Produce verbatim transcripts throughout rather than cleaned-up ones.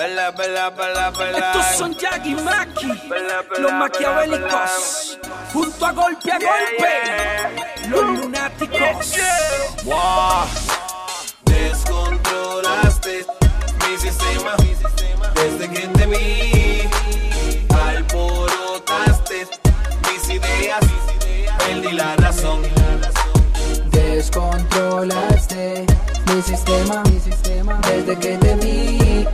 Bella, bella, bella, bella. Estos son Jack y Maki, los maquiavélicos, junto a golpe a golpe, los lunáticos. Wow. Descontrolaste mi sistema desde que te vi. Alborotaste mis ideas, perdí la razón. Descontrolaste mi sistema desde que te vi.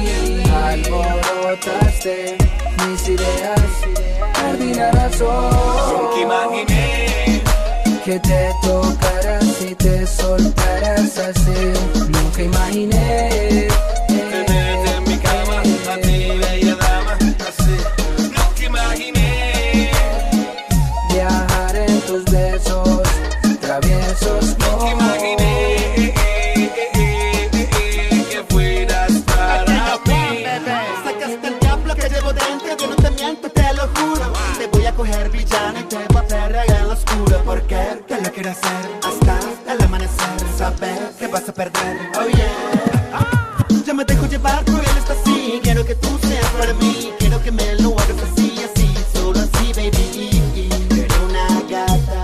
Alborotaste mis ideas, perdí la razón. Nunca imaginé que te tocaras y te soltaras así. Nunca imaginé tenerte en mi cama, a ti bella dama, así. Nunca imaginé viajar en tus besos traviesos. Nunca imaginé que fueras para mí. Sacaste el diablo que llevo dentro, yo no te miento, te lo juro. Te voy a coger villano y te voy a perrear en lo oscuro. Porque te lo quiero hacer hasta el amanecer. Saber que vas a perder, oh yeah. Yo me dejo llevar por él, está así. Quiero que tú seas para mí. Quiero que me lo hagas así, así. Solo así, baby. Quiero una gata,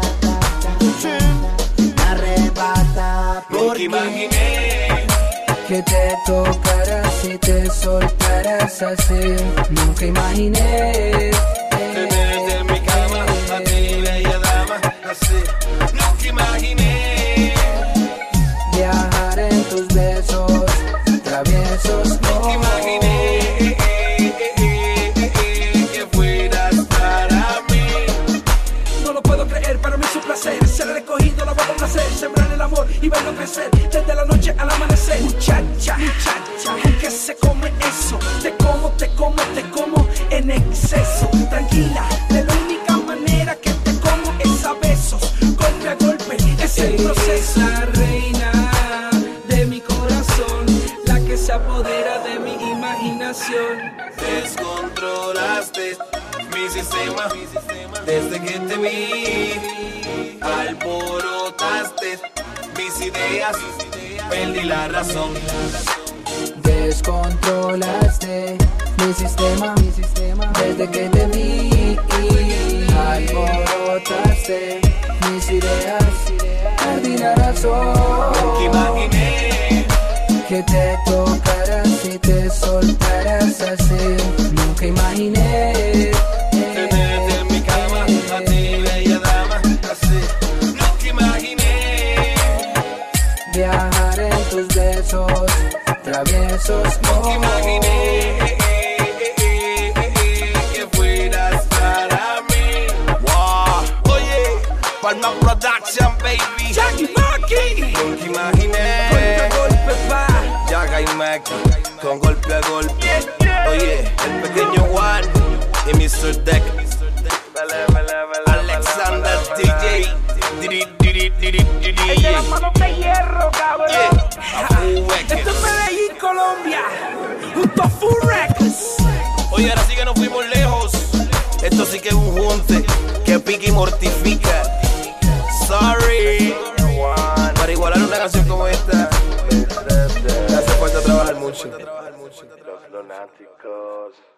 me arrebata. Nunca Porque imaginé que te tocaras y te soltaras así. Nunca imaginé tenerte en mi cama, a ti bella dama, así. Nunca imaginé viajar en tus besos traviesos. Nunca imaginé que fueras para mí. No lo puedo creer, para mí es un placer ser recogido, la voy a complacer, sembrar el amor y verlo crecer desde la noche al amanecer. Muchacha, muchacha, aunque se come eso, te como, te como, te como en exceso. Tranquila, de la única manera que te como es a besos, golpe a golpe, es el proceso. La reina de mi corazón, la que se apodera de mi imaginación. Descontrolaste mi sistema desde que te vi. Alborotaste mis ideas, perdí la razón. Descontrolaste mi sistema desde que te vi. Alborotaste mis ideas, perdí la razón. Nunca imaginé que te tocaras y te soltaras así. Nunca imaginé tenerte en mi cama, a ti bella dama, así. Nunca imaginé viajar en tus besos traviesos. Nunca imaginé que fueras para mí. Wow. Oye, Palma Production, baby. Jack y Maki, Nunca imaginé golpe a golpe va. Jack y Maki con golpe a golpe. Oye, el pequeño Juan y mister Deck. Alexander D J. Diri, diri, diri, diri. El de las manos de hierro, cabrón. Yeah. A full Esto records. es Medellín, Colombia, junto a Full Records. Oye, ahora sí que nos fuimos lejos. Esto sí que es un junte que pica y mortifica. Sorry. Para igualar una canción como esta, hace falta trabajar mucho. Los lunáticos.